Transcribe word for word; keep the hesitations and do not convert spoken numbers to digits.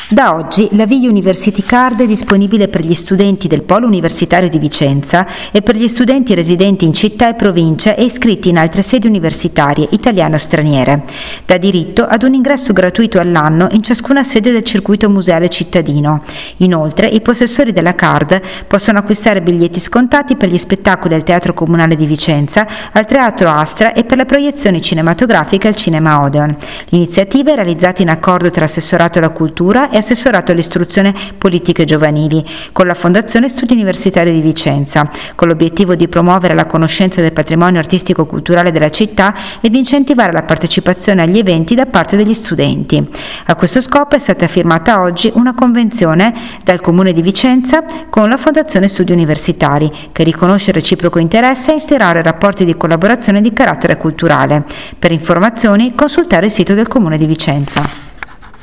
Da oggi la V I University Card è disponibile per gli studenti del Polo Universitario di Vicenza e per gli studenti residenti in città e provincia e iscritti in altre sedi universitarie, italiane o straniere. Dà diritto ad un ingresso gratuito all'anno in ciascuna sede del circuito museale cittadino. Inoltre, i possessori della card possono acquistare biglietti scontati per gli spettacoli al Teatro Comunale di Vicenza, al Teatro Astra e per le proiezioni cinematografiche al Cinema Odeon. L'iniziativa è realizzata in accordo tra Assessorato alla Cultura e Assessorato all'istruzione politiche giovanili con la Fondazione Studi Universitari di Vicenza, con l'obiettivo di promuovere la conoscenza del patrimonio artistico-culturale della città e di incentivare la partecipazione agli eventi da parte degli studenti. A questo scopo è stata firmata oggi una convenzione dal Comune di Vicenza con la Fondazione Studi Universitari che riconosce il reciproco interesse a instaurare rapporti di collaborazione di carattere culturale. Per informazioni consultare il sito del Comune di Vicenza.